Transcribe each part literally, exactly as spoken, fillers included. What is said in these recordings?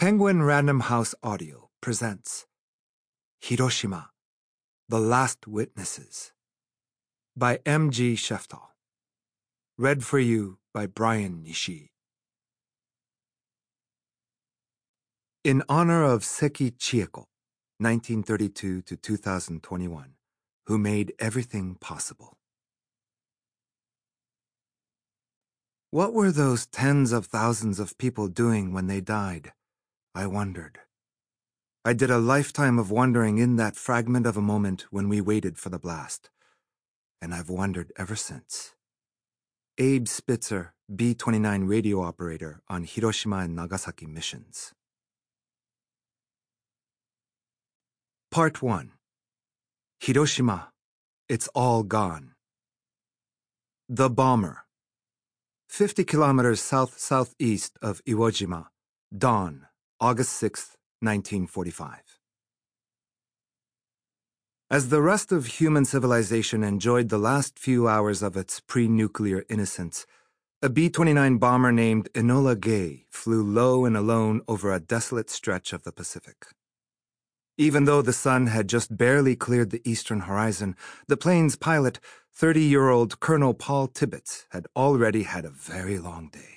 Penguin Random House Audio presents Hiroshima, The Last Witnesses by M G Sheftall. Read for you by Brian Nishii. In honor of Seki Chieko, nineteen thirty-two to two thousand twenty-one, who made everything possible. What were those tens of thousands of people doing when they died? I wondered. I did a lifetime of wondering in that fragment of a moment when we waited for the blast. And I've wondered ever since. Abe Spitzer, B twenty-nine radio operator on Hiroshima and Nagasaki missions. Part one. Hiroshima. It's all gone. The Bomber. fifty kilometers south-southeast of Iwo Jima. Dawn. August sixth, nineteen forty-five. As the rest of human civilization enjoyed the last few hours of its pre-nuclear innocence, a B twenty-nine bomber named Enola Gay flew low and alone over a desolate stretch of the Pacific. Even though the sun had just barely cleared the eastern horizon, the plane's pilot, thirty-year-old Colonel Paul Tibbets, had already had a very long day.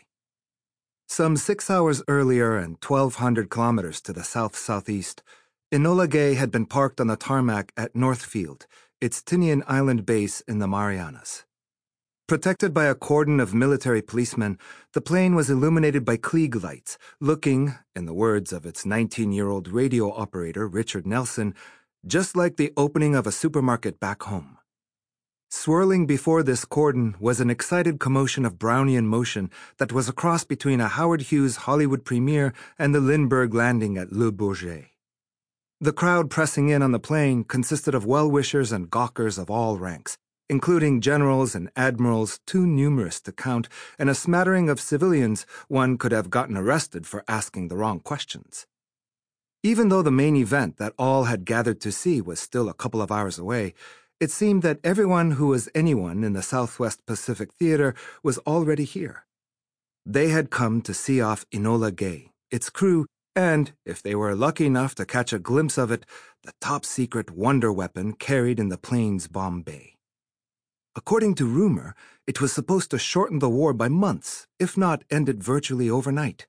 Some six hours earlier and twelve hundred kilometers to the south-southeast, Enola Gay had been parked on the tarmac at Northfield, its Tinian Island base in the Marianas. Protected by a cordon of military policemen, the plane was illuminated by Klieg lights, looking, in the words of its nineteen-year-old radio operator Richard Nelson, just like the opening of a supermarket back home. Swirling before this cordon was an excited commotion of Brownian motion that was a cross between a Howard Hughes Hollywood premiere and the Lindbergh landing at Le Bourget. The crowd pressing in on the plane consisted of well-wishers and gawkers of all ranks, including generals and admirals too numerous to count, and a smattering of civilians one could have gotten arrested for asking the wrong questions. Even though the main event that all had gathered to see was still a couple of hours away, it seemed that everyone who was anyone in the Southwest Pacific Theater was already here. They had come to see off Enola Gay, its crew, and, if they were lucky enough to catch a glimpse of it, the top-secret wonder weapon carried in the plane's bomb bay. According to rumor, it was supposed to shorten the war by months, if not end it virtually overnight.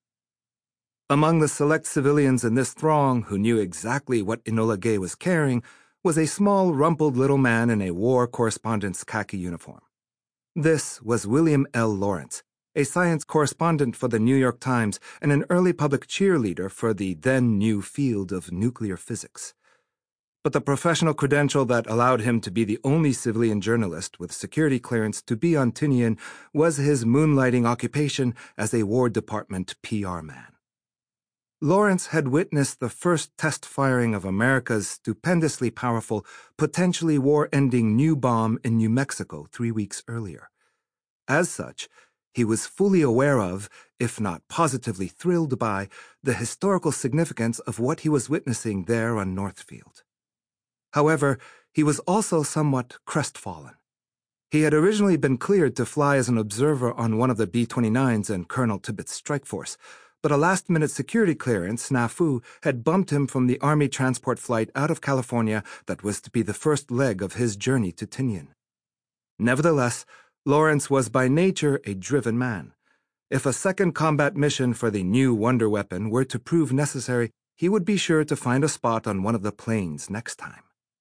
Among the select civilians in this throng who knew exactly what Enola Gay was carrying was a small, rumpled little man in a war correspondent's khaki uniform. This was William L. Lawrence, a science correspondent for the New York Times and an early public cheerleader for the then-new field of nuclear physics. But the professional credential that allowed him to be the only civilian journalist with security clearance to be on Tinian was his moonlighting occupation as a War Department P R man. Lawrence had witnessed the first test firing of America's stupendously powerful, potentially war-ending new bomb in New Mexico three weeks earlier. As such, he was fully aware of, if not positively thrilled by, the historical significance of what he was witnessing there on Northfield. However, he was also somewhat crestfallen. He had originally been cleared to fly as an observer on one of the B twenty-nines in Colonel Tibbets' strike force, but a last-minute security clearance, snafu, had bumped him from the Army transport flight out of California that was to be the first leg of his journey to Tinian. Nevertheless, Lawrence was by nature a driven man. If a second combat mission for the new wonder weapon were to prove necessary, he would be sure to find a spot on one of the planes next time.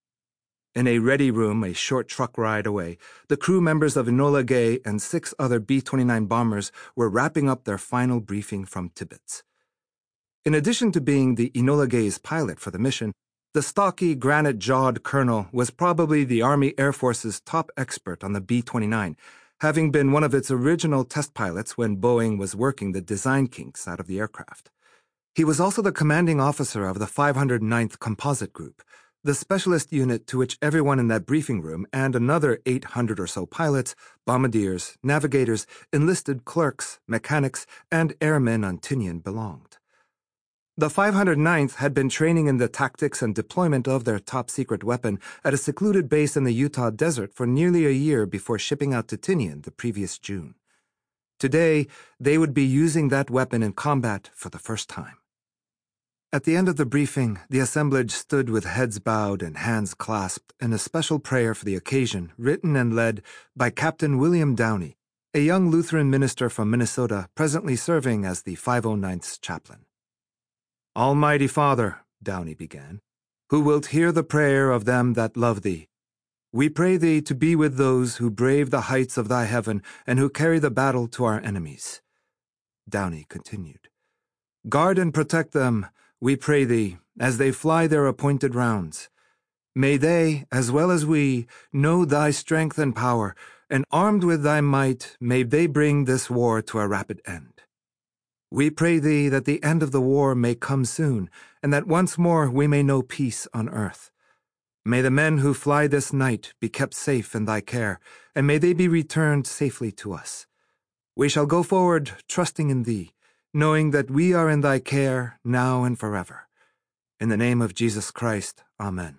In a ready room a short truck ride away, the crew members of Enola Gay and six other B twenty-nine bombers were wrapping up their final briefing from Tibbets. In addition to being the Enola Gay's pilot for the mission, the stocky, granite-jawed colonel was probably the Army Air Force's top expert on the B twenty-nine, having been one of its original test pilots when Boeing was working the design kinks out of the aircraft. He was also the commanding officer of the five hundred ninth Composite Group, the specialist unit to which everyone in that briefing room and another eight hundred or so pilots, bombardiers, navigators, enlisted clerks, mechanics, and airmen on Tinian belonged. The five hundred ninth had been training in the tactics and deployment of their top-secret weapon at a secluded base in the Utah desert for nearly a year before shipping out to Tinian the previous June. Today, they would be using that weapon in combat for the first time. At the end of the briefing, the assemblage stood with heads bowed and hands clasped in a special prayer for the occasion, written and led by Captain William Downey, a young Lutheran minister from Minnesota presently serving as the five oh ninth's chaplain. Almighty Father, Downey began, who wilt hear the prayer of them that love thee, we pray thee to be with those who brave the heights of thy heaven and who carry the battle to our enemies. Downey continued, guard and protect them, we pray thee, as they fly their appointed rounds. May they, as well as we, know thy strength and power, and armed with thy might, may they bring this war to a rapid end. We pray thee that the end of the war may come soon, and that once more we may know peace on earth. May the men who fly this night be kept safe in thy care, and may they be returned safely to us. We shall go forward trusting in thee, knowing that we are in thy care now and forever. In the name of Jesus Christ, Amen.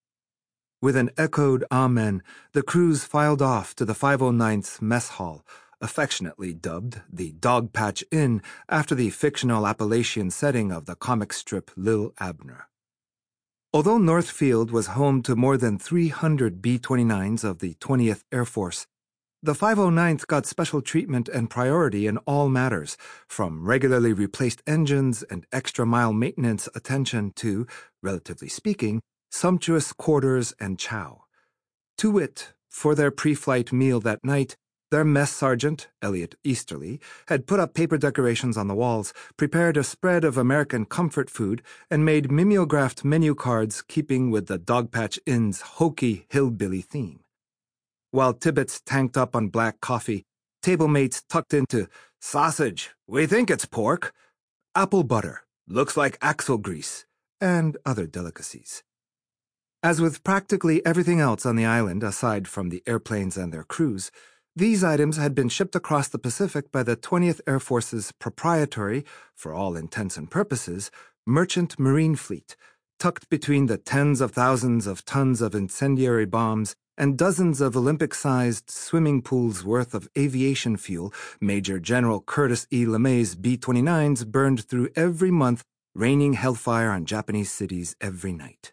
With an echoed Amen, the crews filed off to the five oh ninth's mess hall, affectionately dubbed the Dogpatch Inn after the fictional Appalachian setting of the comic strip Lil Abner. Although Northfield was home to more than three hundred B twenty-nines of the twentieth Air Force, the five oh ninth got special treatment and priority in all matters, from regularly replaced engines and extra-mile maintenance attention to, relatively speaking, sumptuous quarters and chow. To wit, for their pre-flight meal that night, their mess sergeant, Elliot Easterly, had put up paper decorations on the walls, prepared a spread of American comfort food, and made mimeographed menu cards keeping with the Dogpatch Inn's hokey hillbilly theme. While Tibbets tanked up on black coffee, table mates tucked into sausage, we think it's pork, apple butter, looks like axle grease, and other delicacies. As with practically everything else on the island aside from the airplanes and their crews, these items had been shipped across the Pacific by the twentieth Air Force's proprietary, for all intents and purposes, merchant marine fleet, tucked between the tens of thousands of tons of incendiary bombs and dozens of Olympic-sized swimming pools worth of aviation fuel Major General Curtis E. LeMay's B twenty-nines burned through every month, raining hellfire on Japanese cities every night.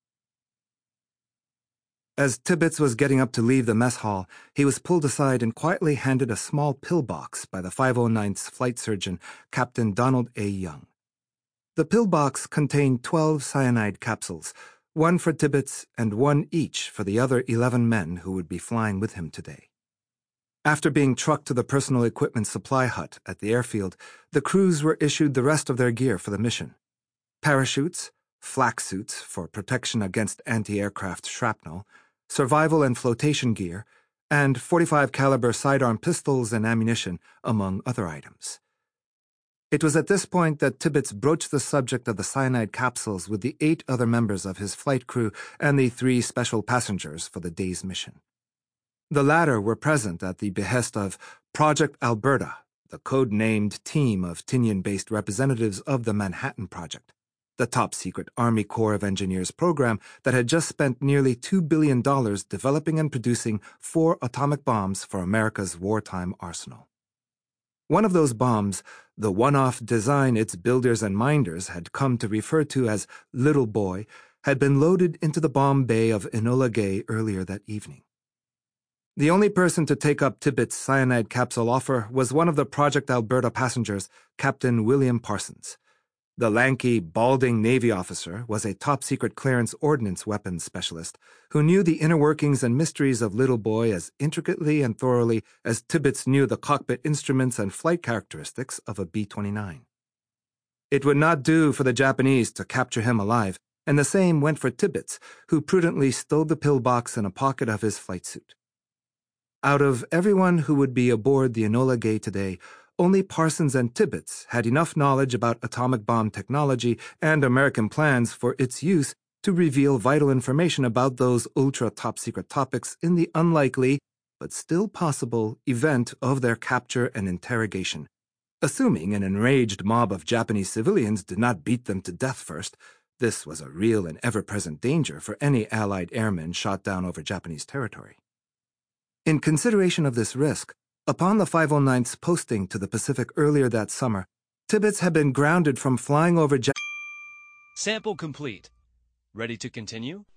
As Tibbets was getting up to leave the mess hall, he was pulled aside and quietly handed a small pillbox by the five oh ninth's flight surgeon, Captain Donald A. Young. The pillbox contained twelve cyanide capsules, one for Tibbets and one each for the other eleven men who would be flying with him today. After being trucked to the personal equipment supply hut at the airfield, the crews were issued the rest of their gear for the mission. Parachutes, flak suits for protection against anti-aircraft shrapnel, survival and flotation gear, and forty-five caliber sidearm pistols and ammunition, among other items. It was at this point that Tibbets broached the subject of the cyanide capsules with the eight other members of his flight crew and the three special passengers for the day's mission. The latter were present at the behest of Project Alberta, the code-named team of Tinian-based representatives of the Manhattan Project, the top-secret Army Corps of Engineers program that had just spent nearly two billion dollars developing and producing four atomic bombs for America's wartime arsenal. One of those bombs, the one-off design its builders and minders had come to refer to as Little Boy, had been loaded into the bomb bay of Enola Gay earlier that evening. The only person to take up Tibbets' cyanide capsule offer was one of the Project Alberta passengers, Captain William Parsons. The lanky, balding Navy officer was a top-secret clearance ordnance weapons specialist who knew the inner workings and mysteries of Little Boy as intricately and thoroughly as Tibbets knew the cockpit instruments and flight characteristics of a B twenty-nine. It would not do for the Japanese to capture him alive, and the same went for Tibbets, who prudently stowed the pillbox in a pocket of his flight suit. Out of everyone who would be aboard the Enola Gay today, only Parsons and Tibbets had enough knowledge about atomic bomb technology and American plans for its use to reveal vital information about those ultra-top-secret topics in the unlikely, but still possible, event of their capture and interrogation, assuming an enraged mob of Japanese civilians did not beat them to death first. This was a real and ever-present danger for any Allied airmen shot down over Japanese territory. In consideration of this risk, upon the five oh ninth's posting to the Pacific earlier that summer, Tibbets had been grounded from flying over Japan. Sample complete. Ready to continue?